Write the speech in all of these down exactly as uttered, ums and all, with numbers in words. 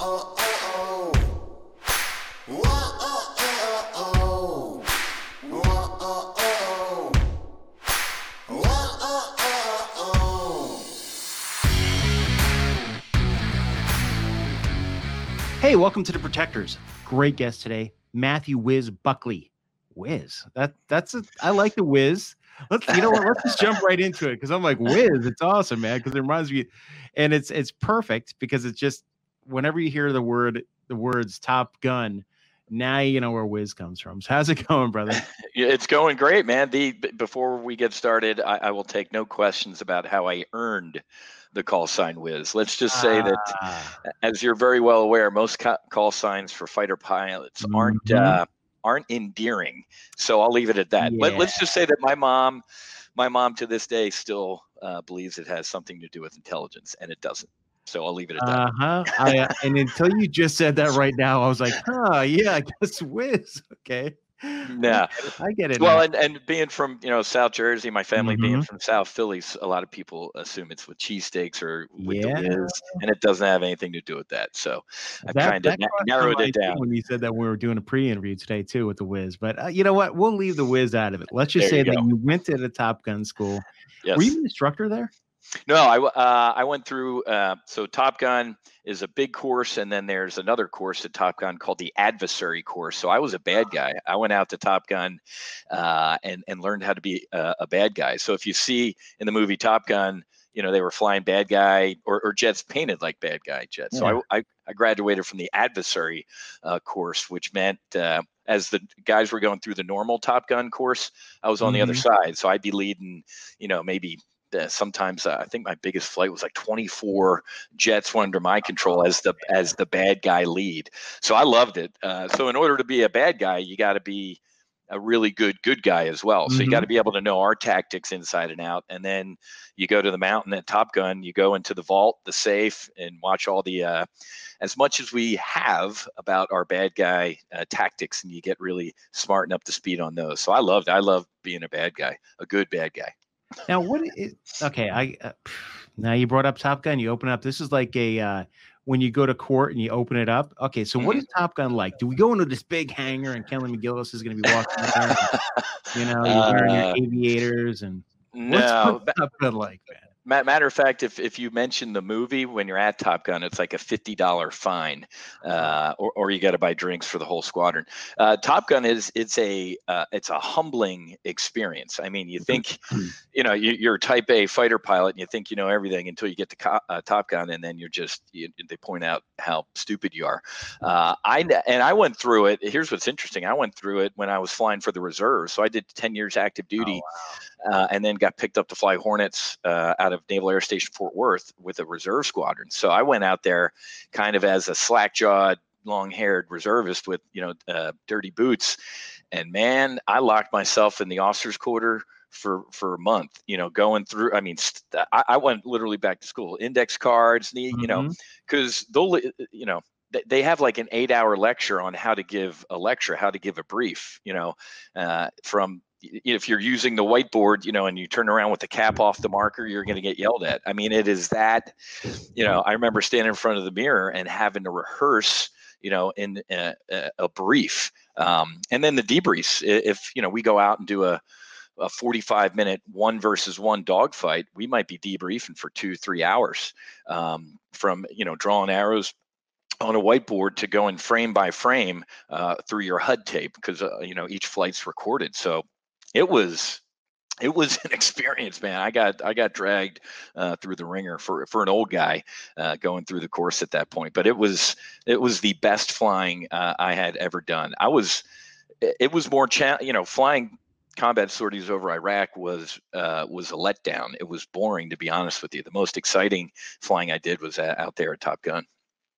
Hey, welcome to The Protectors. Great guest today, Matthew Wiz Buckley. Wiz, that that's a, I like the Wiz. Let's you know what? Let's just jump right into it because I'm like Wiz. It's awesome, man. Because it reminds me, and it's it's perfect because it's just whenever you hear the word the words Top Gun, now you know where Wiz comes from. So how's it going, brother? Yeah, it's going great, man. The before we get started, I, I will take no questions about how I earned the call sign Wiz. Let's just say that, Ah. as you're very well aware, most ca- call signs for fighter pilots aren't Mhm. uh, aren't endearing. So I'll leave it at that. Let, Yeah. let's just say that my mom, my mom to this day still uh, believes it has something to do with intelligence, and it doesn't. So I'll leave it at that. Uh huh. I uh, and until you just said that right now, I was like, huh, yeah, I guess Wiz. Okay. Yeah. I get it, I get it Well, now. and, and being from, you know, South Jersey, my family being Mhm. from South Philly, a lot of people assume it's with cheesesteaks or with the Yeah. Wiz, and it doesn't have anything to do with that. So I've That kind of that na- crossed my narrowed mind it too down. when you said that we were doing a pre-interview today too with the Wiz. But uh, you know what? We'll leave the Wiz out of it. Let's just There say you that go. you went to the Top Gun school. Were you Yes. an instructor there? No, I w- uh, I went through. Uh, so Top Gun is a big course, and then there's another course at Top Gun called the Adversary course. So I was a bad guy. I went out to Top Gun uh, and and learned how to be a, a bad guy. So if you see in the movie Top Gun, you know they were flying bad guy or, or jets painted like bad guy jets. Yeah. So I, I I graduated from the Adversary uh, course, which meant. Uh, as the guys were going through the normal Top Gun course, I was on the other Mhm. side. So I'd be leading, you know, maybe uh, sometimes uh, I think my biggest flight was like twenty-four jets were under my control as the as the bad guy lead. So I loved it. Uh, so in order to be a bad guy, you got to be a really good good guy as well. So you got to Mhm. be able to know our tactics inside and out. And then you go to the mountain at Top Gun, you go into the vault, the safe, and watch all the uh, as much as we have about our bad guy uh, tactics, and you get really smart and up to speed on those. So I loved I love being a bad guy, a good bad guy. Now what is okay, I uh, now you brought up Top Gun, you open it up. This is like a uh when you go to court and you open it up. Okay, so what Mhm. is Top Gun like? Do we go into this big hangar and Kelly McGillis is going to be walking in there? And, you know, you're wearing your Uh, aviators and what's what's no, ma- Top Gun like, man? ma- matter of fact, if if you mention the movie when you're at Top Gun, it's like a fifty dollar fine, uh, or or you got to buy drinks for the whole squadron. Uh, Top Gun is it's a uh, it's a humbling experience. I mean, you think, you know, you, you're a Type A fighter pilot, and you think you know everything until you get to co- uh, Top Gun, and then you're just you, they point out how stupid you are. Uh, I and I went through it. Here's what's interesting. I went through it when I was flying for the reserves. So I did ten years active Oh duty, wow. uh, and then got picked up to fly Hornets uh, out of Naval Air Station Fort Worth with a reserve squadron. So I went out there kind of as a slack-jawed, long-haired reservist with you know uh, dirty boots, and man, I locked myself in the officers' quarter for for a month. You know, going through. I mean, st- I, I went literally back to school. Index cards, the you know, Mhm. because they'll you know th- they have like an eight-hour lecture on how to give a lecture, how to give a brief. You know, uh, from if you're using the whiteboard, you know, and you turn around with the cap off the marker, you're going to get yelled at. I mean, it is that, you know, I remember standing in front of the mirror and having to rehearse, you know, in a, a brief. Um, and then the debriefs, if, you know, we go out and do a, a forty-five minute one versus one dogfight, we might be debriefing for two, three hours um, from, you know, drawing arrows on a whiteboard to going frame by frame uh, through your H U D tape because, uh, you know, each flight's recorded. So it was it was an experience, man. I got I got dragged uh, through the ringer for for an old guy uh, going through the course at that point. But it was it was the best flying uh, I had ever done. I was it was more cha- you know flying combat sorties over Iraq was uh, was a letdown. It was boring, to be honest with you. The most exciting flying I did was uh, out there at Top Gun.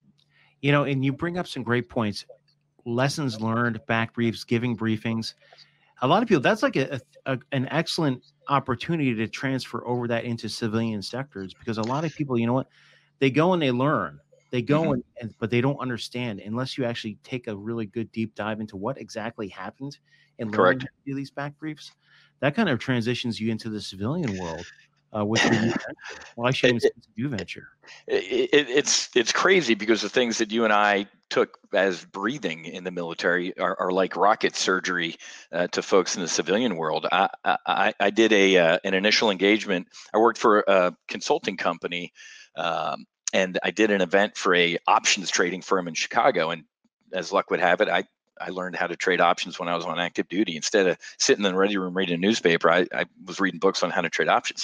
You know, and you bring up some great points. Lessons learned, back briefs, giving briefings. A lot of people, that's like a, a an excellent opportunity to transfer over that into civilian sectors because a lot of people, you know what, they go and they learn, they go Mhm. and, and but they don't understand unless you actually take a really good deep dive into what exactly happened and learning Correct. how to do these back briefs. That kind of transitions you into the civilian world. Uh, which would you venture? Well, I shouldn't even say you venture. It, it, it's it's crazy because the things that you and I took as breathing in the military are, are like rocket surgery uh, to folks in the civilian world. I I, I did a uh, an initial engagement. I worked for a consulting company, um, and I did an event for a options trading firm in Chicago. And as luck would have it, I I learned how to trade options when I was on active duty. Instead of sitting in the ready room reading a newspaper, I, I was reading books on how to trade options.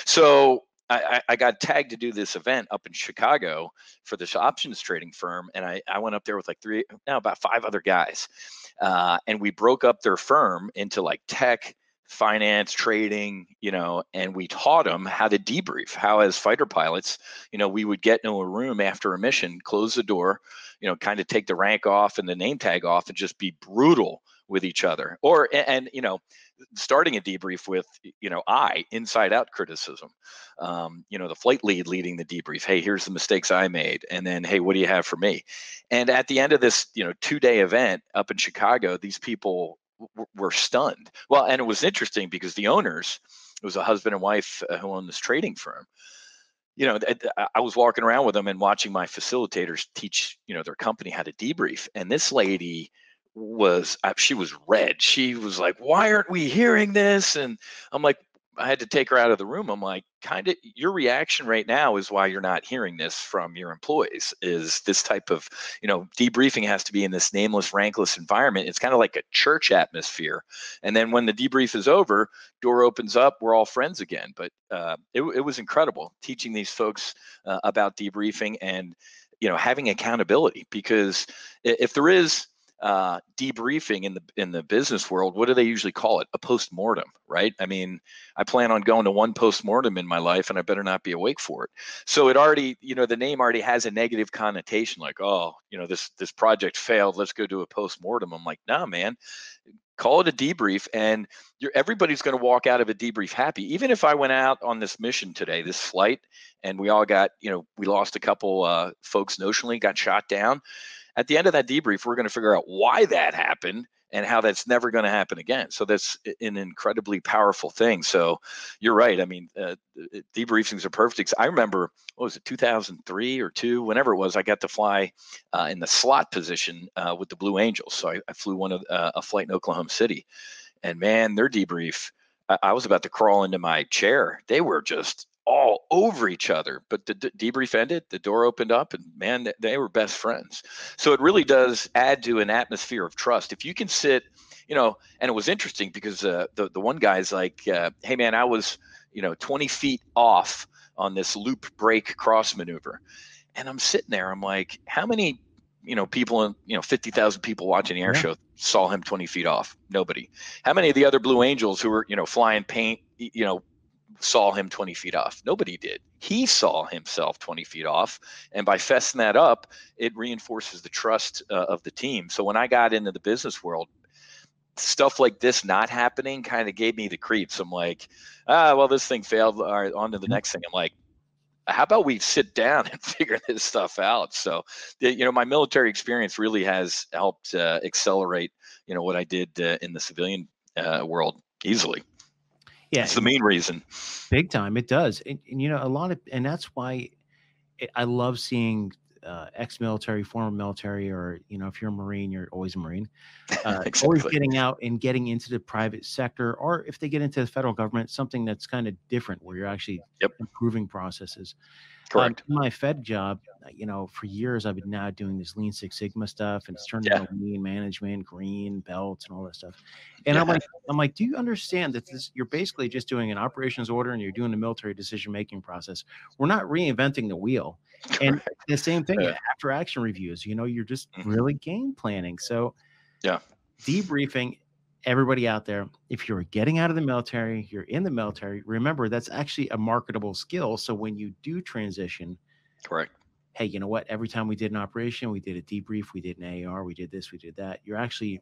So I, I got tagged to do this event up in Chicago for this options trading firm, and I, I went up there with like three, now about five other guys, uh, and we broke up their firm into like tech, finance, trading, you know, and we taught them how to debrief. How, as fighter pilots, you know, we would get into a room after a mission, close the door, you know, kind of take the rank off and the name tag off, and just be brutal with each other, or and you know, starting a debrief with, you know, I inside out criticism, um, you know, the flight lead leading the debrief. Hey, here's the mistakes I made. And then, hey, what do you have for me? And at the end of this, you know, two day event up in Chicago, these people w- were stunned. Well, and it was interesting because the owners, it was a husband and wife uh, who owned this trading firm. You know, I was walking around with them and watching my facilitators teach, you know, their company how to debrief. And this lady was, uh, she was red. She was like, why aren't we hearing this? And I'm like, I had to take her out of the room. I'm like, kind of, your reaction right now is why you're not hearing this from your employees. Is this type of, you know, debriefing has to be in this nameless, rankless environment. It's kind of like a church atmosphere. And then when the debrief is over, door opens up, we're all friends again. But uh, it, it was incredible teaching these folks uh, about debriefing and, you know, having accountability, because if there is uh, debriefing in the in the business world, what do they usually call it? A post-mortem, right? I mean, I plan on going to one post-mortem in my life, and I better not be awake for it. So it already, you know, the name already has a negative connotation, like, oh, you know, this this project failed, let's go do a post-mortem. I'm like, nah, man, call it a debrief, and you're everybody's going to walk out of a debrief happy. Even if I went out on this mission today, this flight, and we all got, you know, we lost a couple uh, folks notionally, got shot down. At the end of that debrief, we're going to figure out why that happened and how that's never going to happen again. So that's an incredibly powerful thing. So you're right. I mean, uh, debriefings are perfect. I remember, what was it, two thousand three or two, whenever it was, I got to fly uh, in the slot position uh, with the Blue Angels. So I, I flew one of uh, a flight in Oklahoma City, and man, their debrief, I, I was about to crawl into my chair. They were just all over each other, but the d- debrief ended, the door opened up, and man, they were best friends. So it really does add to an atmosphere of trust. If you can sit, you know, and it was interesting because uh, the, the one guy's like, uh, hey man, I was, you know, twenty feet off on this loop break cross maneuver. And I'm sitting there, I'm like, how many, you know, people, you know, fifty thousand people watching the air Yeah. show saw him twenty feet off? Nobody. How many of the other Blue Angels who were, you know, flying paint, you know, saw him twenty feet off? Nobody did. He saw himself twenty feet off. And by fessing that up, it reinforces the trust uh, of the team. So when I got into the business world, stuff like this not happening kind of gave me the creeps. I'm like, ah, well, this thing failed. All right, on to the next thing. I'm like, how about we sit down and figure this stuff out? So, you know, my military experience really has helped uh, accelerate, you know, what I did uh, in the civilian uh, world easily. Yeah, That's the main reason. big time. It does. And, and you know, a lot of, and that's why it, I love seeing uh, ex-military, former military, or, you know, if you're a Marine, you're always a Marine, uh, Exactly. always getting out and getting into the private sector, or if they get into the federal government, something that's kind of different where you're actually Yep. improving processes. Correct. Um, my Fed job, you know, for years I've been now doing this Lean Six Sigma stuff, and it's turned Yeah. into lean management, green belts, and all that stuff. And Yeah. I'm like, I'm like, do you understand that this? You're basically just doing an operations order, and you're doing the military decision making process. We're not reinventing the wheel. And Correct. the same thing Yeah. after action reviews. You know, you're just Mhm. really game planning. So Yeah. debriefing. Everybody out there, if you're getting out of the military, you're in the military, remember that's actually a marketable skill. So when you do transition, Correct. hey, you know what? Every time we did an operation, we did a debrief, we did an A R, we did this, we did that. You're actually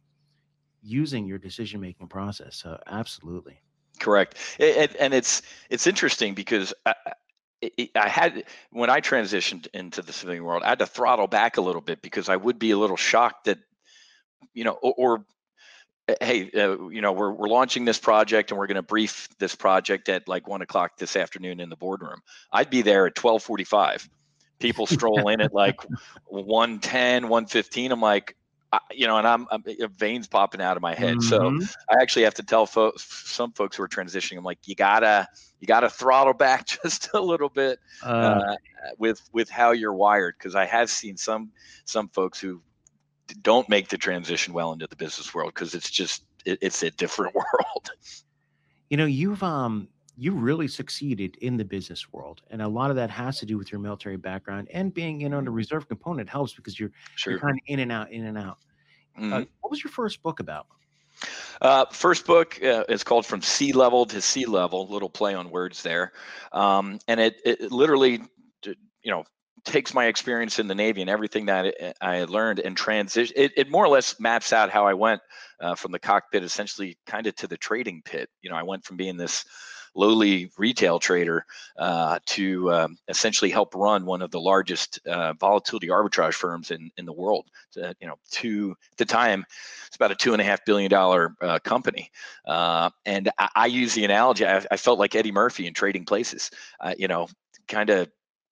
using your decision-making process. So absolutely. Correct. And, and it's it's interesting because I, I, I had, when I transitioned into the civilian world, I had to throttle back a little bit because I would be a little shocked that, you know, or, or hey, uh, you know, we're we're launching this project and we're going to brief this project at like one o'clock this afternoon in the boardroom. I'd be there at twelve forty-five. People stroll in at like one ten, one fifteen. I'm like, I, you know, and I'm, I'm veins popping out of my head. So Mm-hmm. I actually have to tell folks, some folks who are transitioning, I'm like, you gotta, you gotta throttle back just a little bit uh, Uh, with with how you're wired, because I have seen some some folks who don't make the transition well into the business world because it's just it, it's a different world. you know, you've um you really succeeded in the business world, and a lot of that has to do with your military background and being, you know, the reserve component helps because you're you're Sure. kind of in and out, in and out. Uh, Mm-hmm. what was your first book about? Uh, first book uh, is called From Sea Level to Sea Level, little play on words there. Um, and it, it literally, you know, takes my experience in the Navy and everything that I had learned and transition. It, it more or less maps out how I went uh, from the cockpit, essentially kind of to the trading pit. You know, I went from being this lowly retail trader uh, to um, essentially help run one of the largest uh, volatility arbitrage firms in, in the world. Uh, you know, to at the time, it's about a two and a half billion dollar uh, company. Uh, and I, I use the analogy. I, I felt like Eddie Murphy in Trading Places. Uh, you know, kind of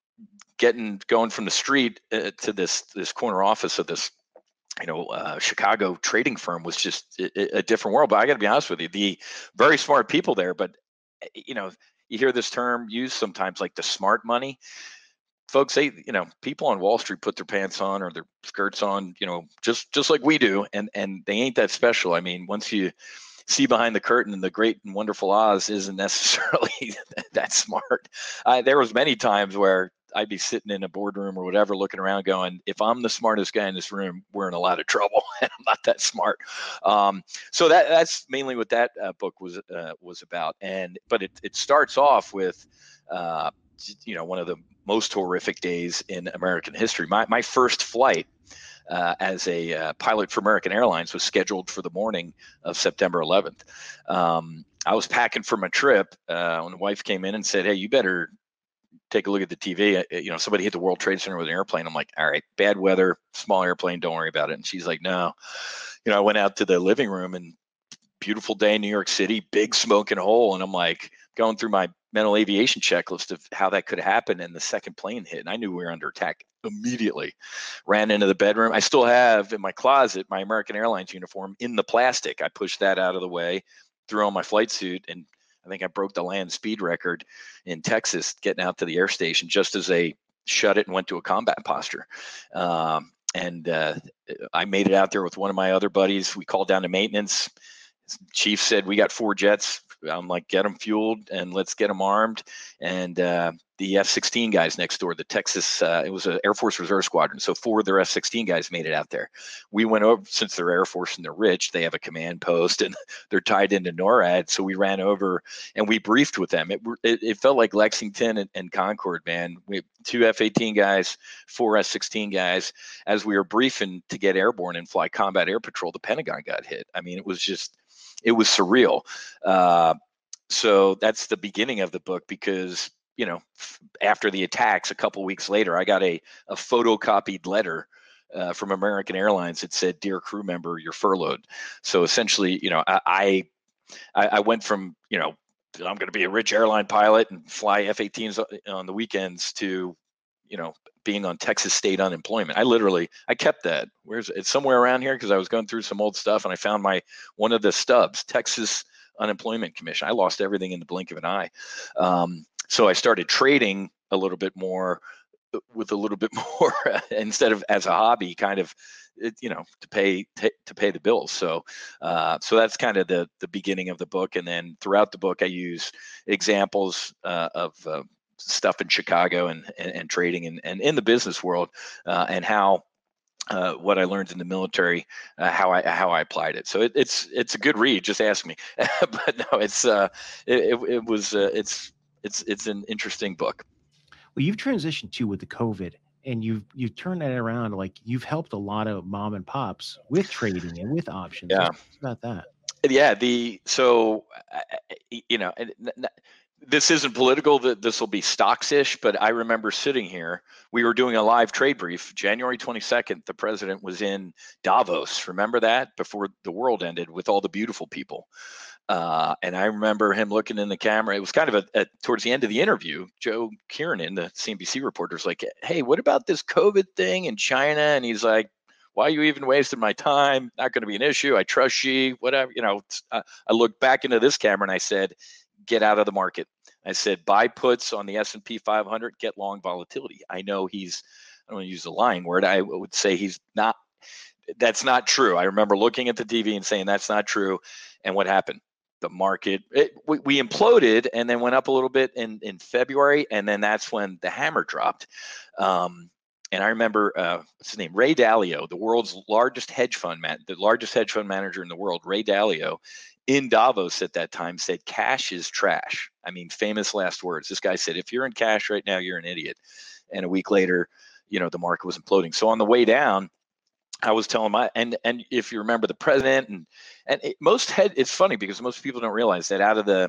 getting going from the street uh, to this this corner office of this you know, uh, Chicago trading firm was just a, a different world. But I got to be honest with you, the very smart people there, but you know, you hear this term used sometimes, like the smart money. Folks, they, you know, people on Wall Street put their pants on or their skirts on, you know, just just like we do, and and they ain't that special. I mean, once you see behind the curtain, and the great and wonderful Oz isn't necessarily that smart. Uh, there was many times where I'd be sitting in a boardroom or whatever, looking around, going, "If I'm the smartest guy in this room, we're in a lot of trouble." I'm not that smart. Um, so that that's mainly what that uh, book was uh, was about. And but it it starts off with, uh, you know, one of the most horrific days in American history. My my first flight uh, as a uh, pilot for American Airlines was scheduled for the morning of September eleventh. Um, I was packing for my trip uh, when the wife came in and said, "Hey, you better take a look at the T V. You know, somebody hit the World Trade Center with an airplane." I'm like, "All right, bad weather, small airplane, don't worry about it." And she's like, "No." You know, I went out to the living room, and beautiful day in New York City, big smoking hole. And I'm like going through my mental aviation checklist of how that could happen. And the second plane hit, and I knew we were under attack immediately. Ran into the bedroom. I still have in my closet my American Airlines uniform in the plastic. I pushed that out of the way, threw on my flight suit, and I think I broke the land speed record in Texas getting out to the air station just as they shut it and went to a combat posture. Um, and uh, I made it out there with one of my other buddies. We called down to maintenance. Chief said, "We got four jets." I'm like, "Get them fueled and let's get them armed." And uh, the F sixteen guys next door, the Texas, uh, it was an Air Force Reserve Squadron. So four of their F sixteen guys made it out there. We went over, since they're Air Force and they're rich, they have a command post and they're tied into NORAD. So we ran over and we briefed with them. It, it, it felt like Lexington and, and Concord, man. We two F eighteen guys, four F sixteen guys. As we were briefing to get airborne and fly combat air patrol, the Pentagon got hit. I mean, it was just, it was surreal. Uh, so that's the beginning of the book because, you know, after the attacks, a couple weeks later, I got a, a photocopied letter uh, from American Airlines that said, "Dear crew member, you're furloughed." So essentially, you know, I, I, I went from, you know, I'm going to be a rich airline pilot and fly F eighteens on the weekends to, you know, being on Texas state unemployment. I literally, I kept that. Where's it's somewhere around here because I was going through some old stuff and I found my one of the stubs, Texas Unemployment Commission. I lost everything in the blink of an eye. Um, so I started trading a little bit more with a little bit more instead of as a hobby, kind of, you know, to pay t- to pay the bills. So, uh, so that's kind of the the beginning of the book. And then throughout the book, I use examples uh, of uh, stuff in Chicago and, and, and trading and, and in the business world uh, and how uh, what I learned in the military, uh, how I how I applied it. So it, it's it's a good read. Just ask me. But no, it's uh, it, it, it was uh, it's it's it's an interesting book. Well, you've transitioned too with the COVID, and you've you've turned that around. Like you've helped a lot of mom and pops with trading and with options. Yeah. Let's talk about that. Yeah. The so uh, you know. this isn't political, that this will be stocks-ish, but I remember sitting here. We were doing a live trade brief. January twenty-second, the president was in Davos. Remember that? Before the world ended, with all the beautiful people. Uh, and I remember him looking in the camera. It was kind of a, a towards the end of the interview, Joe Kiernan, the C N B C reporter, is like, "Hey, what about this COVID thing in China?" And he's like, "Why are you even wasting my time? Not going to be an issue. I trust Xi, whatever." You know, uh, I looked back into this camera and I said, "Get out of the market." I said, "Buy puts on the S and P five hundred, get long volatility." I know he's, I don't want to use a lying word. I would say he's not, that's not true. I remember looking at the T V and saying, that's not true. And what happened? The market, it, we, we imploded and then went up a little bit in, in February. And then that's when the hammer dropped. Um, and I remember, uh, what's his name? Ray Dalio, the world's largest hedge fund man, the largest hedge fund manager in the world, Ray Dalio, in Davos at that time said, "Cash is trash." I mean, famous last words. This guy said, if you're in cash right now, you're an idiot. And a week later, you know, the market was imploding. So on the way down, I was telling my, and and if you remember the president and and it, most head, it's funny because most people don't realize that out of the,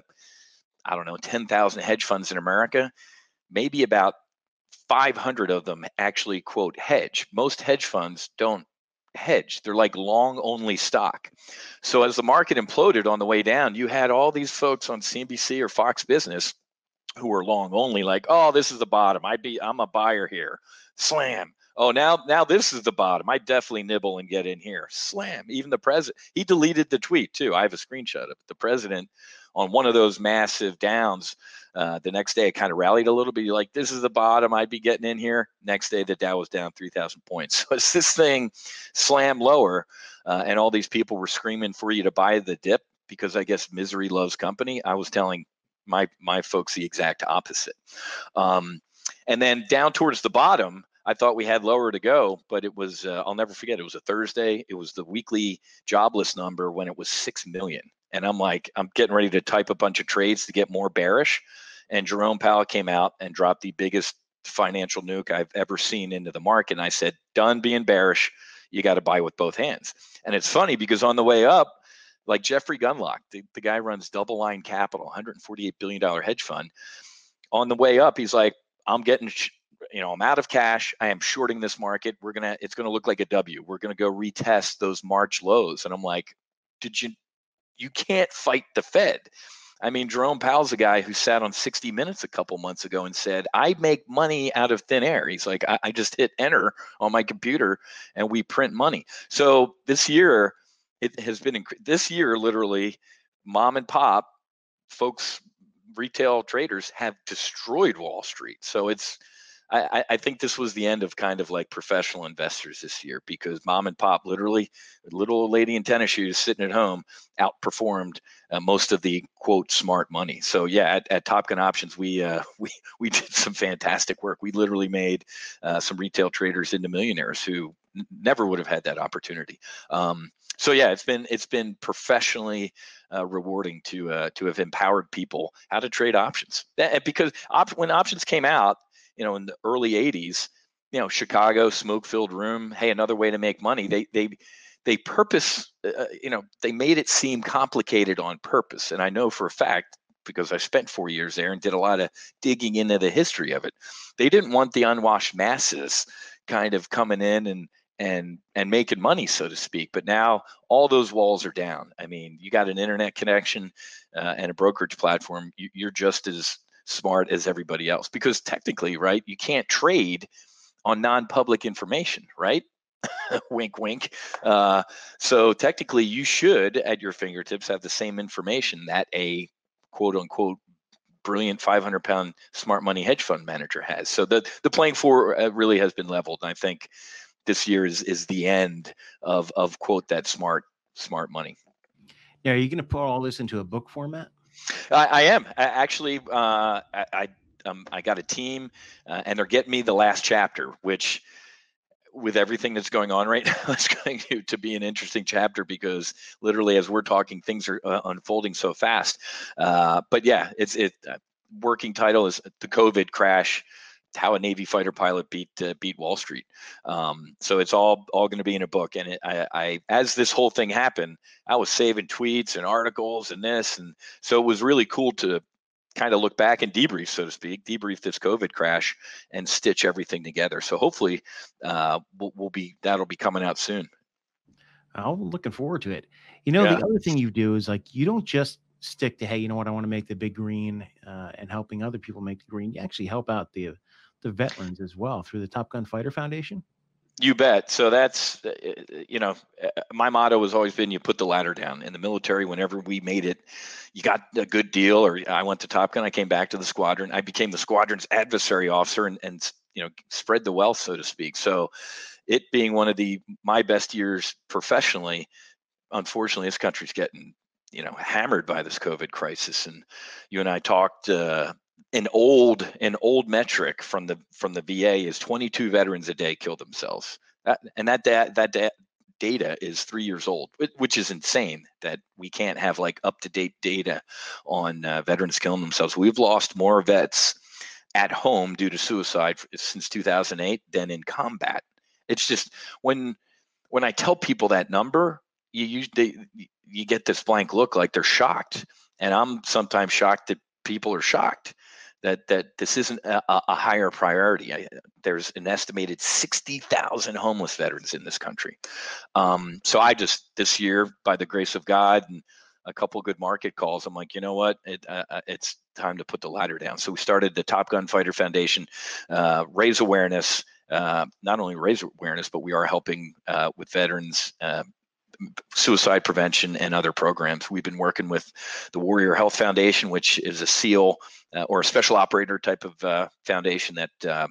I don't know, ten thousand hedge funds in America, maybe about five hundred of them actually quote hedge. Most hedge funds don't hedge. They're like long only stock. So as the market imploded on the way down, you had all these folks on C N B C or Fox Business who were long only, like, "Oh, this is the bottom. I'd be, I'm a buyer here." Slam. "Oh, now, now this is the bottom. I definitely nibble and get in here." Slam. Even the president, he deleted the tweet too. I have a screenshot of it. The president on one of those massive downs, uh, the next day it kind of rallied a little bit. You're like, "This is the bottom. I'd be getting in here." Next day, the Dow was down three thousand points. So as this thing slammed lower, uh, and all these people were screaming for you to buy the dip because I guess misery loves company, I was telling my my folks the exact opposite. Um, and then down towards the bottom, I thought we had lower to go, but it was, uh, I'll never forget, it was a Thursday. It was the weekly jobless number when it was six million. And I'm like, I'm getting ready to type a bunch of trades to get more bearish. And Jerome Powell came out and dropped the biggest financial nuke I've ever seen into the market. And I said, done being bearish. You got to buy with both hands. And it's funny because on the way up, like Jeffrey Gunlock, the, the guy runs Double Line Capital, one hundred forty-eight billion dollars hedge fund. On the way up, he's like, I'm getting, you know, I'm out of cash. I am shorting this market. We're going to, it's going to look like a W. We're going to go retest those March lows. And I'm like, did you, you can't fight the Fed. I mean, Jerome Powell's a guy who sat on sixty minutes a couple months ago and said, I make money out of thin air. He's like, I, I just hit enter on my computer and we print money. So this year, it has been, inc- this year, literally, mom and pop folks, retail traders have destroyed Wall Street. So it's, I, I think this was the end of kind of like professional investors this year because mom and pop, literally, little old lady in tennis shoes sitting at home, outperformed uh, most of the quote smart money. So yeah, at, at Top Gun Options, we uh, we we did some fantastic work. We literally made uh, some retail traders into millionaires who n- never would have had that opportunity. Um, so yeah, it's been it's been professionally uh, rewarding to uh, to have empowered people how to trade options. That, because op- when options came out, you know, in the early eighties, you know, Chicago, smoke-filled room. Hey, another way to make money. They they they purpose, uh, you know, they made it seem complicated on purpose. And I know for a fact because I spent four years there and did a lot of digging into the history of it. They didn't want the unwashed masses kind of coming in and and and making money, so to speak. But now all those walls are down. I mean, you got an internet connection uh, and a brokerage platform. You, you're just as smart as everybody else because technically, right, you can't trade on non-public information, right? Wink, wink. Uh, so technically you should at your fingertips have the same information that a quote unquote brilliant five hundred pound smart money hedge fund manager has. So the, the playing floor uh, really has been leveled. And I think this year is, is the end of, of quote, that smart, smart money. Now, are you going to put all this into a book format? I, I am I actually. Uh, I I, um, I got a team, uh, and they're getting me the last chapter, which, with everything that's going on right now, it's going to, to be an interesting chapter because literally, as we're talking, things are uh, unfolding so fast. Uh, but yeah, it's it. Uh, working title is The COVID Crash: How a Navy Fighter Pilot Beat uh, Beat Wall Street. Um, so it's all all going to be in a book. And it, I, I, as this whole thing happened, I was saving tweets and articles and this, and so it was really cool to kind of look back and debrief, so to speak, debrief this COVID crash and stitch everything together. So hopefully uh, we'll, we'll be, that'll be coming out soon. I'm looking forward to it. You know, Yeah. the other thing you do is like, you don't just stick to, hey, you know what, I want to make the big green uh, and helping other people make the green. You actually help out the, the veterans as well through the Top Gun Fighter Foundation. You bet. So that's, you know, my motto has always been, you put the ladder down. In the military, whenever we made it, you got a good deal, or I went to Top Gun, I came back to the squadron, I became the squadron's adversary officer and, and you know, spread the wealth, so to speak. So it being one of the, my best years professionally, unfortunately, this country's getting, you know, hammered by this COVID crisis. And you and I talked, uh, an old an old metric from the from the V A is twenty-two veterans a day kill themselves. That, and that da- that da- data is three years old, which is insane that we can't have like up to date data on uh, veterans killing themselves. We've lost more vets at home due to suicide since two thousand eight than in combat. It's just when when I tell people that number, you you they, you get this blank look, like they're shocked, and I'm sometimes shocked that people are shocked that that this isn't a, a higher priority. I, there's an estimated sixty thousand homeless veterans in this country. Um, so I just, this year, by the grace of God and a couple of good market calls, I'm like, you know what, it, uh, it's time to put the ladder down. So we started the Top Gun Fighter Foundation, uh, raise awareness, uh, not only raise awareness, but we are helping uh, with veterans, uh, suicide prevention and other programs. We've been working with the Warrior Health Foundation, which is a SEAL uh, or a special operator type of uh, foundation that uh,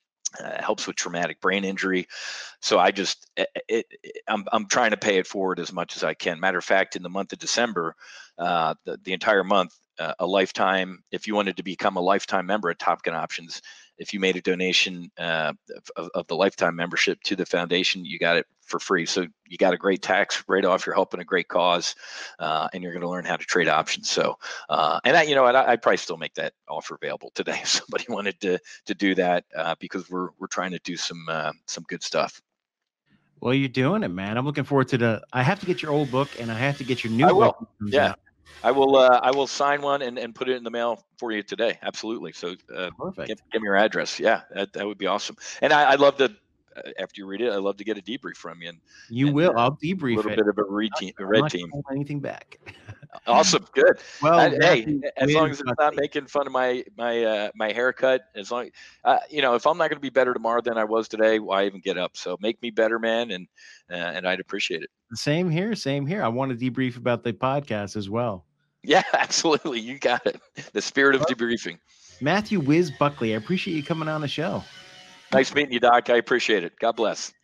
uh, helps with traumatic brain injury. So I just, it, it, I'm, I'm trying to pay it forward as much as I can. Matter of fact, in the month of December, uh, the, the entire month, uh, a lifetime, if you wanted to become a lifetime member at Top Gun Options, if you made a donation uh, of, of the lifetime membership to the foundation, you got it for free. So you got a great tax write-off. You're helping a great cause, uh, and you're going to learn how to trade options. So, uh, and I, you know, I, I'd probably still make that offer available today if somebody wanted to to do that, uh, because we're we're trying to do some uh, some good stuff. Well, you're doing it, man. I'm looking forward to the. I have to get your old book, and I have to get your new I book. will. Yeah. Out. I will. Uh, I will sign one and, and put it in the mail for you today. Absolutely. So, uh, perfect. Give, give me your address. Yeah, that, that would be awesome. And I, I love to. Uh, after you read it, I love to get a debrief from you. And you and, will. Uh, I'll debrief a little it. bit of a red team. A red team. Anything back? Awesome. Good. Well, I, hey, as long as it's not making fun of my my uh, my haircut, as long uh, you know, if I'm not going to be better tomorrow than I was today, why even get up? So make me better, man, and uh, and I'd appreciate it. Same here. Same here. I want to debrief about the podcast as well. Yeah, absolutely. You got it. The spirit of debriefing. Matthew Wiz Buckley, I appreciate you coming on the show. Nice meeting you, Doc. I appreciate it. God bless.